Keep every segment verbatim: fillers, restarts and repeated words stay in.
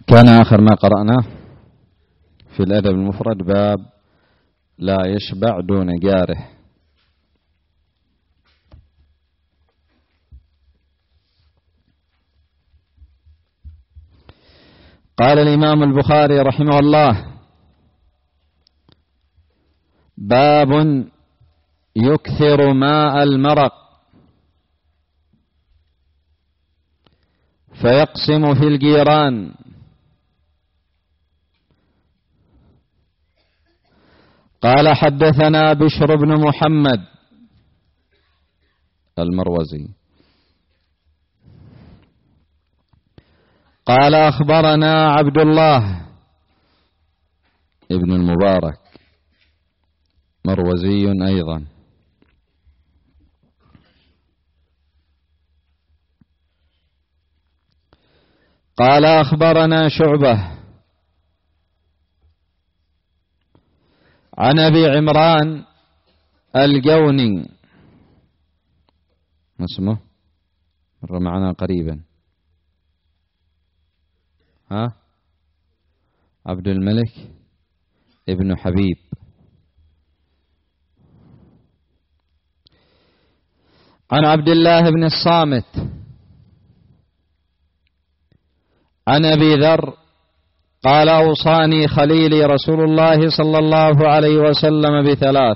كان آخر ما قرأناه في الأدب المفرد باب لا يشبع دون جاره. قال الإمام البخاري رحمه الله: باب يكثر ماء المرق فيقسم في الجيران. قال: حدثنا بشر بن محمد المروزي قال: أخبرنا عبد الله ابن المبارك مروزي أيضا قال: أخبرنا شعبة عن أبي عمران الجوني، ما اسمه؟ مر معنا قريبا. ها؟ عبد الملك ابن حبيب. عن عبد الله بن الصامت عن أبي ذر قال: أوصاني خليلي رسول الله صلى الله عليه وسلم بثلاث: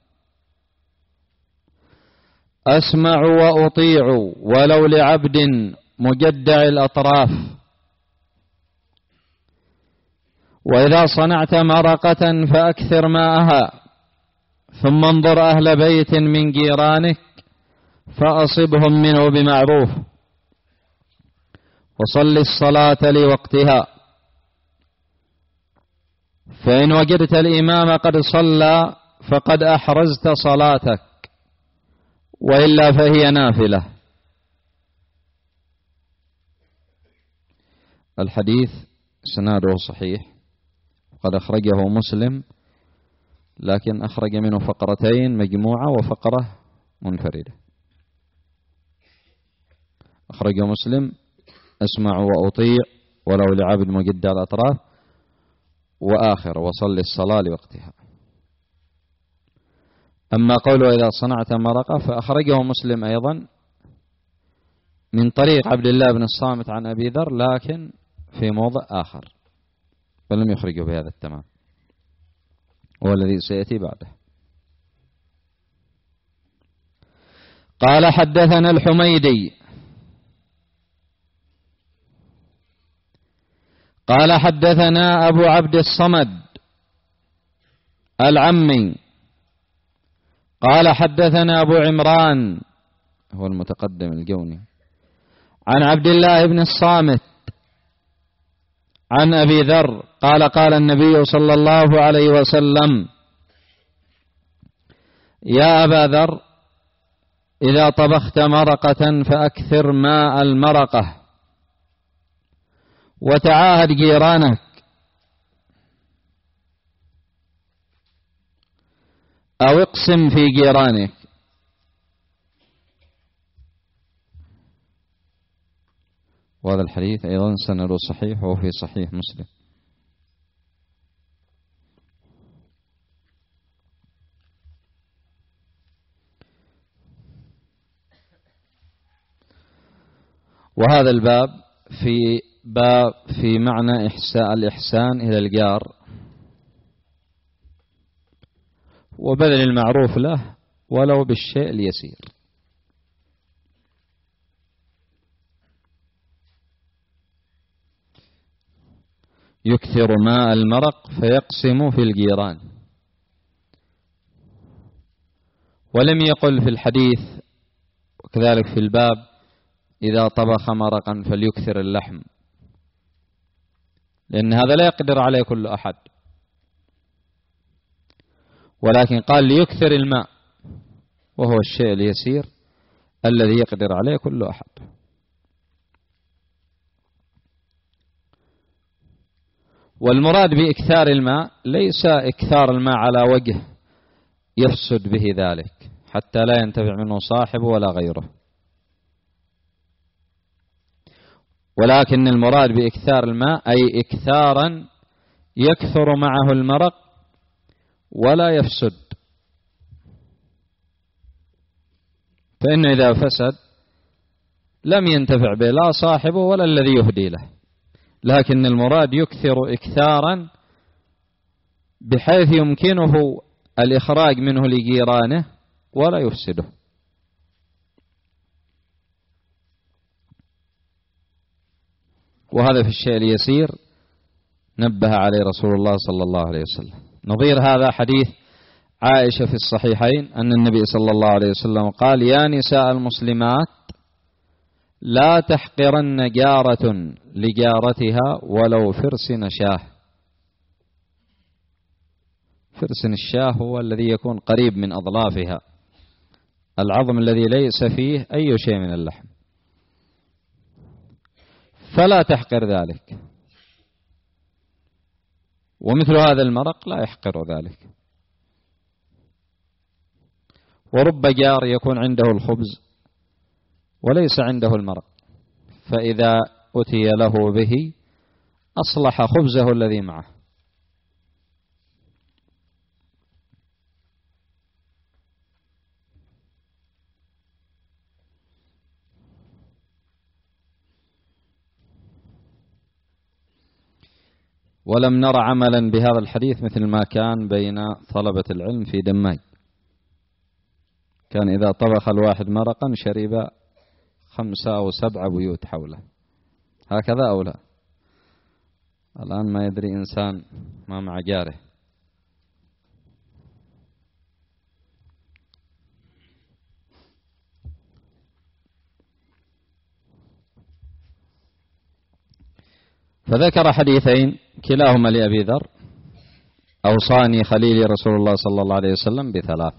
أسمع وأطيع ولو لعبد مجدع الأطراف، وإذا صنعت مرقة فأكثر ماءها، ثم انظر أهل بيت من جيرانك فأصبهم منه بمعروف، وصل الصلاة لوقتها، فإن وجدت الإمام قد صلى فقد أحرزت صلاتك، وإلا فهي نافلة. الحديث سناده صحيح، قد أخرجه مسلم، لكن أخرج منه فقرتين مجموعة وفقرة منفردة. أخرجه مسلم: أسمع وأطيع ولو لعبد مجدع الأطراف، وآخر: وصل الصلاة لوقتها. أما قوله إذا صنعت مرقة فأخرجه مسلم أيضا من طريق عبد الله بن الصامت عن أبي ذر، لكن في موضع آخر، فلم يخرجه بهذا التمام، هو الذي سيأتي بعده. قال: حدثنا الحميدي قال: حدثنا أبو عبد الصمد العمي قال: حدثنا أبو عمران هو المتقدم الجوني عن عبد الله بن الصامت عن أبي ذر قال: قال النبي صلى الله عليه وسلم: يا أبا ذر، إذا طبخت مرقة فأكثر ماء المرقة، وتعاهد جيرانك، أو اقسم في جيرانك. وهذا الحديث أيضا سنده صحيح، وهو في صحيح مسلم. وهذا الباب في باب في معنى إحساء الإحسان إلى الجار وبذل المعروف له ولو بالشيء اليسير. يكثر ماء المرق فيقسم في الجيران. ولم يقل في الحديث وكذلك في الباب: إذا طبخ مرقا فليكثر اللحم، لأن هذا لا يقدر عليه كل أحد، ولكن قال ليكثر الماء، وهو الشيء اليسير الذي يقدر عليه كل أحد. والمراد بإكثار الماء ليس إكثار الماء على وجه يفسد به ذلك حتى لا ينتفع منه صاحبه ولا غيره، ولكن المراد بإكثار الماء أي إكثارا يكثر معه المرق ولا يفسد، فإنه إذا فسد لم ينتفع به لا صاحبه ولا الذي يهدي له، لكن المراد يكثر إكثارا بحيث يمكنه الإخراج منه لجيرانه ولا يفسده. وهذا في الشيء اليسير نبه عليه رسول الله صلى الله عليه وسلم. نظير هذا حديث عائشة في الصحيحين أن النبي صلى الله عليه وسلم قال: يا نساء المسلمات لا تحقرن جارة لجارتها ولو فرسن شاه. فرسن الشاه هو الذي يكون قريب من أضلافها، العظم الذي ليس فيه أي شيء من اللحم، فلا تحقر ذلك. ومثل هذا المرق لا يحقر ذلك. ورب جار يكون عنده الخبز وليس عنده المرق، فإذا أتي له به أصلح خبزه الذي معه. ولم نرى عملا بهذا الحديث مثل ما كان بين طلبة العلم في دماج، كان إذا طبخ الواحد مرقا شرب خمسة أو سبعة بيوت حوله، هكذا أو لا؟ الآن ما يدري إنسان ما مع جاره. فذكر حديثين كلاهما لأبي ذر: أوصاني خليلي رسول الله صلى الله عليه وسلم بثلاث: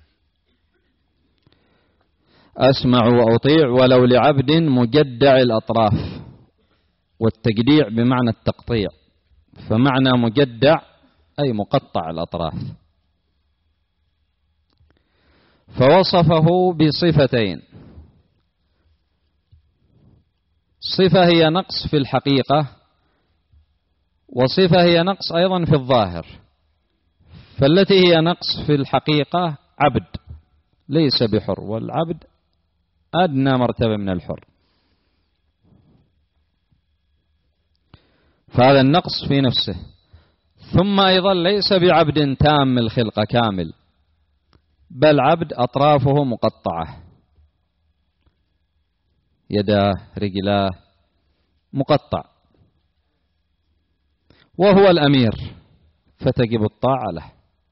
أسمع وأطيع ولو لعبد مجدع الأطراف. والتجديع بمعنى التقطيع، فمعنى مجدع أي مقطع الأطراف. فوصفه بصفتين: صفة هي نقص في الحقيقة، وصفة هي نقص أيضا في الظاهر. فالتي هي نقص في الحقيقة عبد ليس بحر، والعبد أدنى مرتبة من الحر، فهذا النقص في نفسه. ثم أيضا ليس بعبد تام الخلقة كامل، بل عبد أطرافه مقطعة، يداه رجلاه مقطع، وهو الأمير فتجب الطاعة له،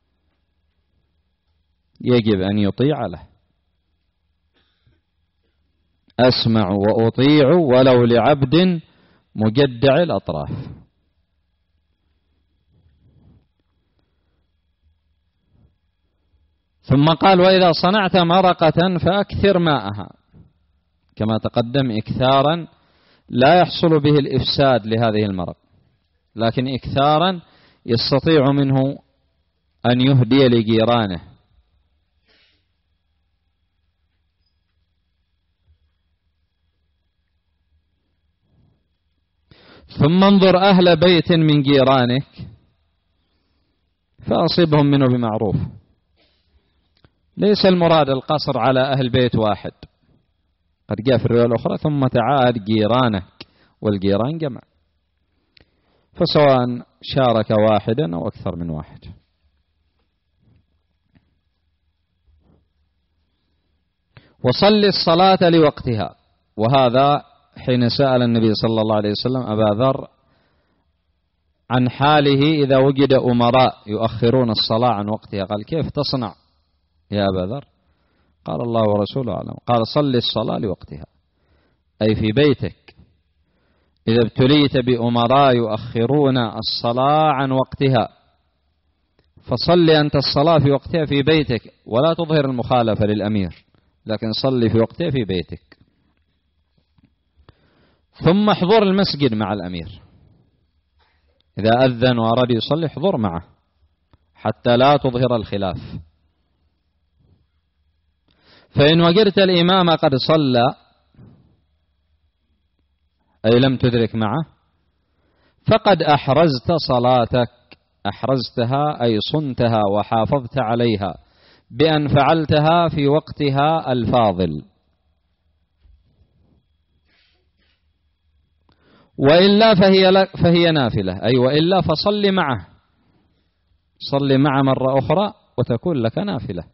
يجب أن يطيع له. أسمع وأطيع ولو لعبد مجدع الأطراف. ثم قال: وإذا صنعت مرقة فأكثر ماءها، كما تقدم إكثارا لا يحصل به الإفساد لهذه المرق، لكن إكثارا يستطيع منه أن يهدي لجيرانه. ثم انظر أهل بيت من جيرانك فأصبهم منه بمعروف. ليس المراد القصر على أهل بيت واحد، قد جاء في الرواية الأخرى: ثم تعاهد جيرانك، والجيران جمع، فسواء شارك واحدا أو أكثر من واحد. وصل الصلاة لوقتها. وهذا حين سأل النبي صلى الله عليه وسلم أبا ذر عن حاله إذا وجد أمراء يؤخرون الصلاة عن وقتها، قال: كيف تصنع يا أبا ذر؟ قال: الله ورسوله أعلم. قال: صل الصلاة لوقتها، أي في بيتك. إذا ابتليت بأمراء يؤخرون الصلاة عن وقتها فصل أنت الصلاة في وقتها في بيتك، ولا تظهر المخالفة للأمير، لكن صل في وقتها في بيتك. ثم احضر المسجد مع الأمير، إذا أذن وأراد يصلي احضر معه حتى لا تظهر الخلاف. فإن وجدت الإمام قد صلى أي لم تدرك معه، فقد أحرزت صلاتك، أحرزتها أي صنتها وحافظت عليها بأن فعلتها في وقتها الفاضل. وإلا فهي, لك فهي نافلة، أي وإلا فصل معه، صل معه مرة أخرى وتكون لك نافلة.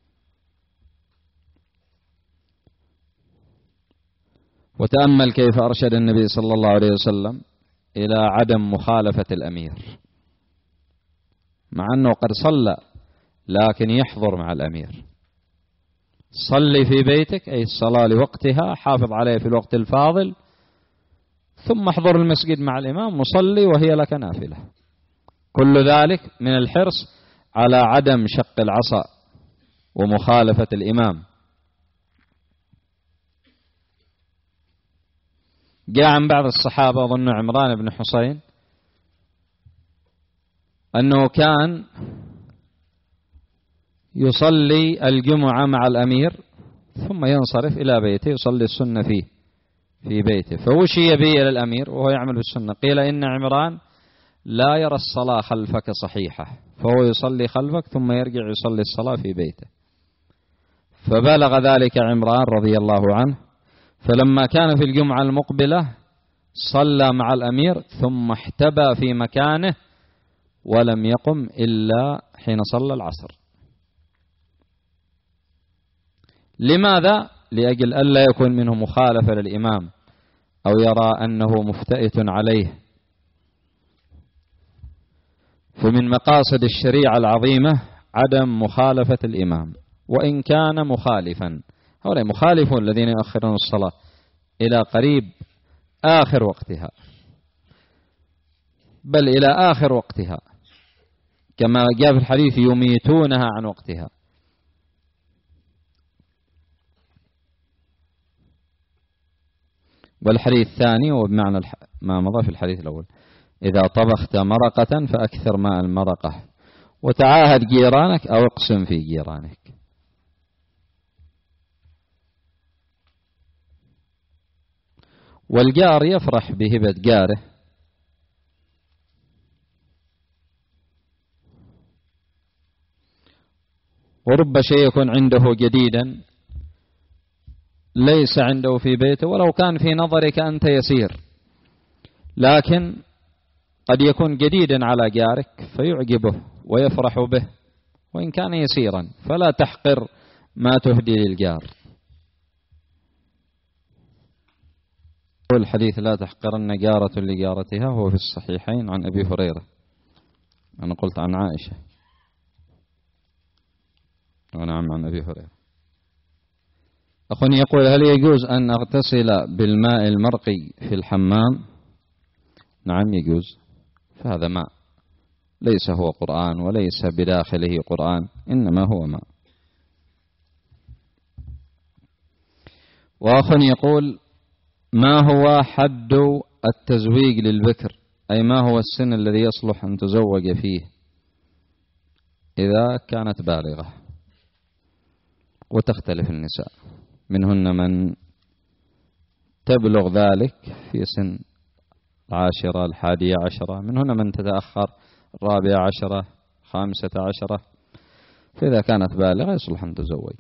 وتأمل كيف أرشد النبي صلى الله عليه وسلم إلى عدم مخالفة الأمير، مع أنه قد صلى لكن يحضر مع الأمير. صلي في بيتك أي الصلاة لوقتها، حافظ عليه في الوقت الفاضل، ثم احضر المسجد مع الإمام وصلي وهي لك نافلة. كل ذلك من الحرص على عدم شق العصا ومخالفة الإمام. جاء عن بعض الصحابة أظن عمران بن حسين أنه كان يصلي الجمعة مع الأمير ثم ينصرف إلى بيته يصلي السنة فيه في بيته، فوشي به إلى الأمير وهو يعمل بالسنة، قيل إن عمران لا يرى الصلاة خلفك صحيحة، فهو يصلي خلفك ثم يرجع يصلي الصلاة في بيته. فبلغ ذلك عمران رضي الله عنه، فلما كان في الجمعة المقبلة صلى مع الأمير ثم احتبى في مكانه ولم يقم إلا حين صلى العصر. لماذا؟ لأجل ألا يكون منه مخالفة للإمام أو يرى أنه مفتئت عليه. فمن مقاصد الشريعة العظيمة عدم مخالفة الإمام، وإن كان مخالفا. هؤلاء مخالفون الذين يؤخرون الصلاة إلى قريب آخر وقتها، بل إلى آخر وقتها، كما جاء في الحديث يميتونها عن وقتها. والحديث الثاني وبمعنى ما مضى في الحديث الأول: إذا طبخت مرقة فأكثر ماء المرقة، وتعاهد جيرانك أو اقسم في جيرانك. والجار يفرح بهبة جاره، ورب شيء يكون عنده جديدا ليس عنده في بيته، ولو كان في نظرك أنت يسير، لكن قد يكون جديدا على جارك فيعجبه ويفرح به وإن كان يسيرا، فلا تحقر ما تهدي للجار. الحديث لا تحقرن جارة لجارتها هو في الصحيحين عن أبي هريرة، أنا قلت عن عائشة ونعم عن أبي هريرة. أخوني يقول: هل يجوز أن أغتسل بالماء المرقي في الحمام؟ نعم يجوز، فهذا ماء ليس هو قرآن وليس بداخله قرآن، إنما هو ماء. وأخوني يقول: ما هو حد التزويج للبكر؟ أي ما هو السن الذي يصلح أن تزوج فيه إذا كانت بالغة؟ وتختلف النساء، منهن من تبلغ ذلك في سن العاشرة الحادية عشرة، منهن من تتأخر الرابعة عشرة خامسة عشرة، فإذا كانت بالغة يصلح أن تزوج.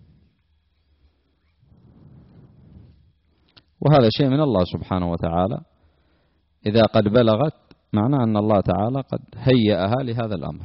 وهذا شيء من الله سبحانه وتعالى، إذا قد بلغت معناه أن الله تعالى قد هيأها لهذا الأمر.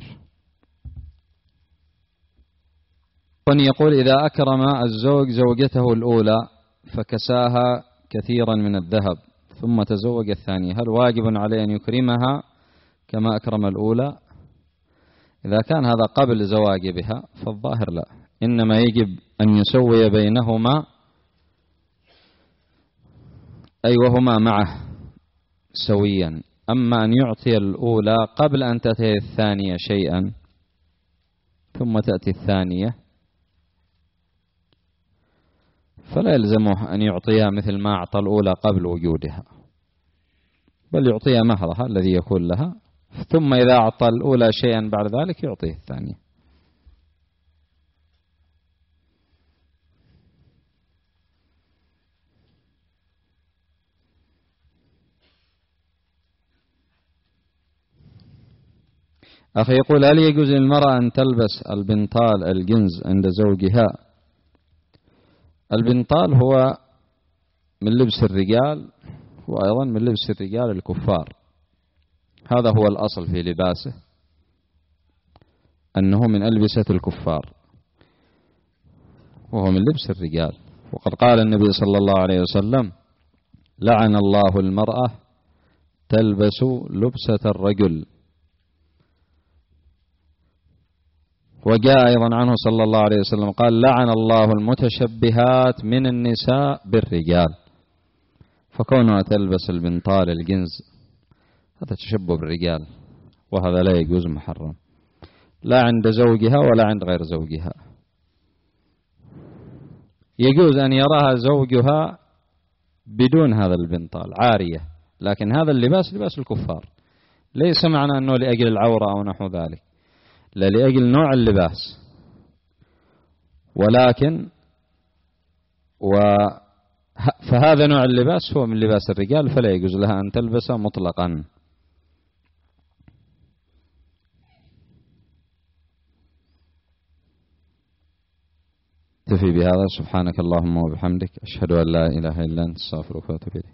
يقول: إذا أكرم الزوج زوجته الأولى فكساها كثيرا من الذهب ثم تزوج الثانية، هل واجب عليه أن يكرمها كما أكرم الأولى؟ إذا كان هذا قبل زواج بها فالظاهر لا، إنما يجب أن يسوي بينهما، أي وهما معه سويا. أما أن يعطي الأولى قبل أن تأتي الثانية شيئا ثم تأتي الثانية فلا يلزمه أن يعطيها مثل ما أعطى الأولى قبل وجودها، بل يعطيها مهرها الذي يكون لها، ثم إذا أعطى الأولى شيئا بعد ذلك يعطيه الثانية. أخي يقول: هل يجوز للمرأة أن تلبس البنطال الجنز عند زوجها؟ البنطال هو من لبس الرجال، وأيضا من لبس الرجال الكفار. هذا هو الأصل في لباسه، أنه من ألبسة الكفار، وهو من لبس الرجال. وقد قال النبي صلى الله عليه وسلم: لعن الله المرأة تلبس لبسة الرجل. وجاء أيضا عنه صلى الله عليه وسلم قال: لعن الله المتشبهات من النساء بالرجال. فكونها تلبس البنطال الجنز هذا تشبه بالرجال، وهذا لا يجوز، محرم، لا عند زوجها ولا عند غير زوجها. يجوز أن يراها زوجها بدون هذا البنطال عارية، لكن هذا اللباس لباس الكفار، ليس معنى أنه لأجل العورة أو نحو ذلك، لا، لأجل نوع اللباس. ولكن و فهذا نوع اللباس هو من لباس الرجال، فلا يجوز لها أن تلبسه مطلقا. تفي بهذا. سبحانك اللهم وبحمدك، أشهد أن لا إله إلا أنت، استغفرك وأتوب إليك.